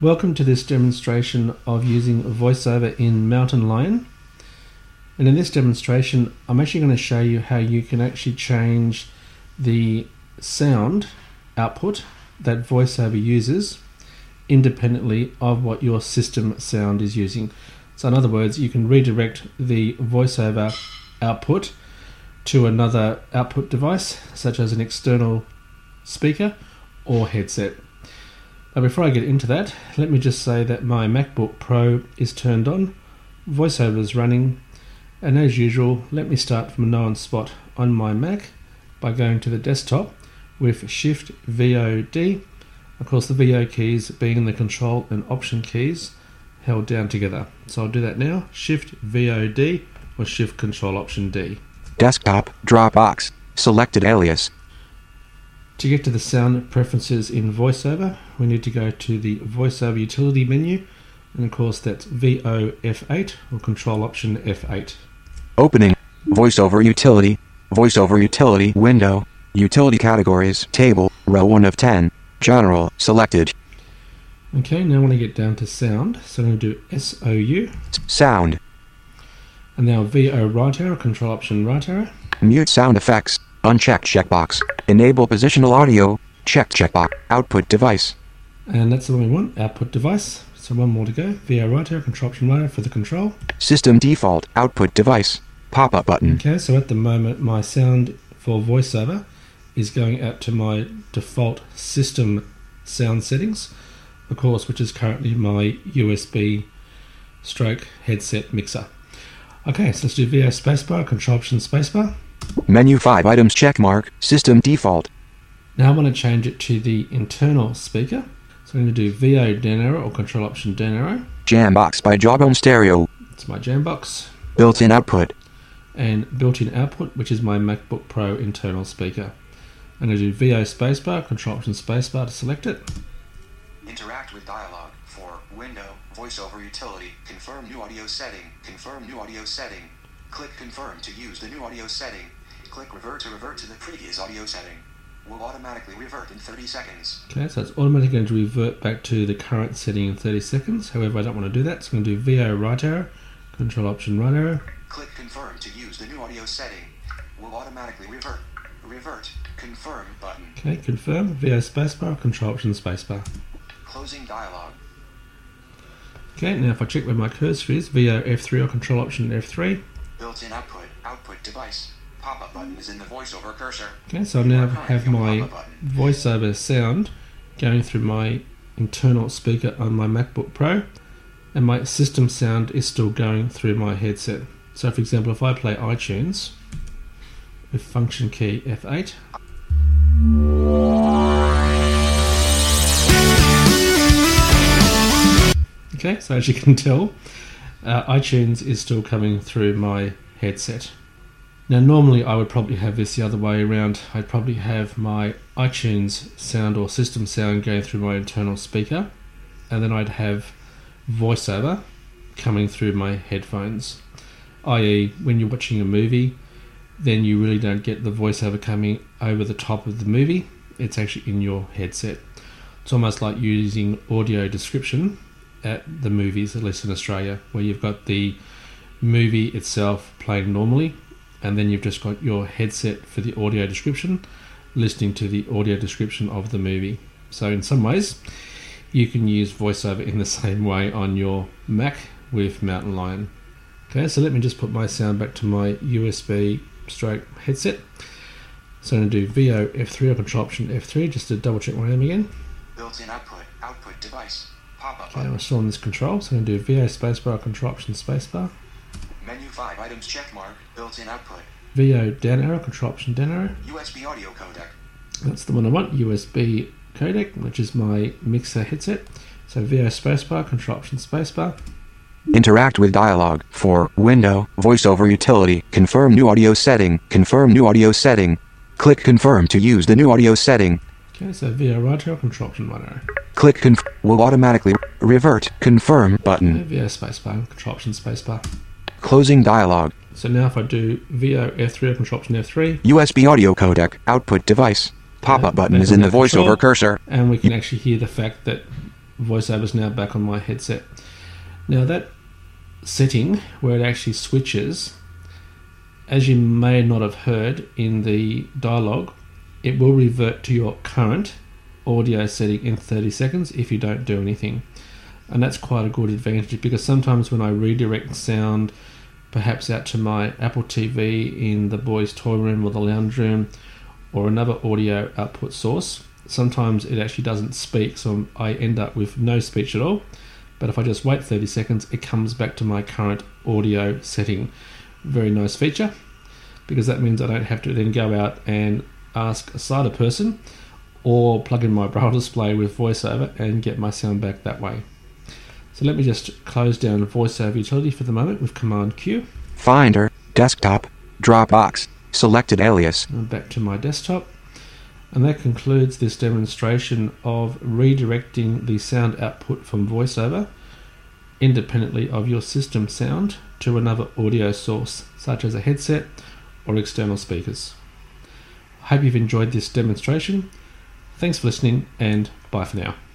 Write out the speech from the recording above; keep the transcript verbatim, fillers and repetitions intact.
Welcome to this demonstration of using VoiceOver in Mountain Lion. And in this demonstration, I'm actually going to show you how you can actually change the sound output that VoiceOver uses independently of what your system sound is using. So in other words, you can redirect the VoiceOver output to another output device, such as an external speaker or headset. Now before I get into that, let me just say that my MacBook Pro is turned on, VoiceOver is running, and as usual, let me start from a known spot on my Mac by going to the desktop with Shift V O D, of course the V O keys being the Control and Option keys held down together. So I'll do that now, Shift V O D or Shift Control Option D. Desktop, Dropbox, selected alias. To get to the sound preferences in VoiceOver, we need to go to the VoiceOver utility menu, and of course that's V O F eight or Control Option F eight. Opening, VoiceOver utility, VoiceOver utility window, utility categories table, row one of ten, general, selected. Okay, now I want to get down to sound, so I'm going to do S O U. Sound. And now V O right arrow, Control Option right arrow. Mute sound effects, unchecked checkbox. Enable positional audio, checked checkbox. Output device. And that's the one we want, output device. So one more to go. V O right arrow, Control Option right arrow for the control. System default, output device. Pop-up button. Okay, so at the moment my sound for VoiceOver is going out to my default system sound settings, of course, which is currently my U S B stroke headset mixer. Okay, so let's do V O spacebar, Control Option spacebar. Menu five items checkmark, system default. Now I want to change it to the internal speaker. So I'm going to do V O down arrow or Control Option down arrow. Jambox by Jawbone Stereo. It's my Jambox. Built-in output. And built-in output, which is my MacBook Pro internal speaker. I'm going to do V O spacebar, Control Option spacebar to select it. Interact with dialog for window, VoiceOver utility, confirm new audio setting, confirm new audio setting. Click confirm to use the new audio setting. Click revert to revert to the previous audio setting. Will automatically revert in thirty seconds. Okay, so it's automatically going to revert back to the current setting in thirty seconds. However, I don't want to do that, so I'm going to do V O right arrow, Control Option right arrow. Click confirm to use the new audio setting. Will automatically revert. Revert. Confirm button. Okay, confirm. V O spacebar, Control Option spacebar. Closing dialog. Okay, now if I check where my cursor is, V O F three or Control Option F three. Built-in output. Output device. Pop-up button is in the VoiceOver cursor. Okay, so I now have my VoiceOver sound going through my internal speaker on my MacBook Pro, and my system sound is still going through my headset. So for example, if I play iTunes with function key F eight, okay, so as you can tell, uh, iTunes is still coming through my headset. Now normally I would probably have this the other way around. I'd probably have my iTunes sound or system sound going through my internal speaker, and then I'd have VoiceOver coming through my headphones. that is, when you're watching a movie, then you really don't get the VoiceOver coming over the top of the movie. It's actually in your headset. It's almost like using audio description at the movies, at least in Australia, where you've got the movie itself playing normally, and then you've just got your headset for the audio description, listening to the audio description of the movie. So in some ways, you can use VoiceOver in the same way on your Mac with Mountain Lion. Okay, so let me just put my sound back to my U S B stroke headset. So I'm going to do V O F three or Control Option F three just to double check where I am again. Built-in output. Output device. Pop-up Okay, button. I'm still on this control, so I'm going to do V O spacebar, Control Option spacebar. Menu five items checkmark. Built-in output. V O down arrow, Control Option down arrow. U S B audio codec. That's the one I want, U S B codec, which is my mixer headset. So V O spacebar, Control Option spacebar. Interact with dialog for window, VoiceOver utility, confirm new audio setting, confirm new audio setting. Click confirm to use the new audio setting. Okay, so V O right arrow, Control Option right arrow. Click conf will automatically revert, confirm button. Okay, V O spacebar, Control Option spacebar. Closing dialog. So now if I do V O F three or Control Option F three. U S B audio codec, output device. Pop-up button is in the VoiceOver cursor. And we can actually hear the fact that VoiceOver is now back on my headset. Now that setting where it actually switches, as you may not have heard in the dialogue, it will revert to your current audio setting in thirty seconds if you don't do anything. And that's quite a good advantage, because sometimes when I redirect sound perhaps out to my Apple T V in the boys' toy room or the lounge room or another audio output source, sometimes it actually doesn't speak, so I end up with no speech at all. But if I just wait thirty seconds, it comes back to my current audio setting. Very nice feature, because that means I don't have to then go out and ask a sighted person or plug in my braille display with VoiceOver and get my sound back that way. So let me just close down VoiceOver Utility for the moment with Command Q. Finder, desktop, Dropbox, selected alias. And back to my desktop. And that concludes this demonstration of redirecting the sound output from VoiceOver independently of your system sound to another audio source, such as a headset or external speakers. I hope you've enjoyed this demonstration. Thanks for listening, and bye for now.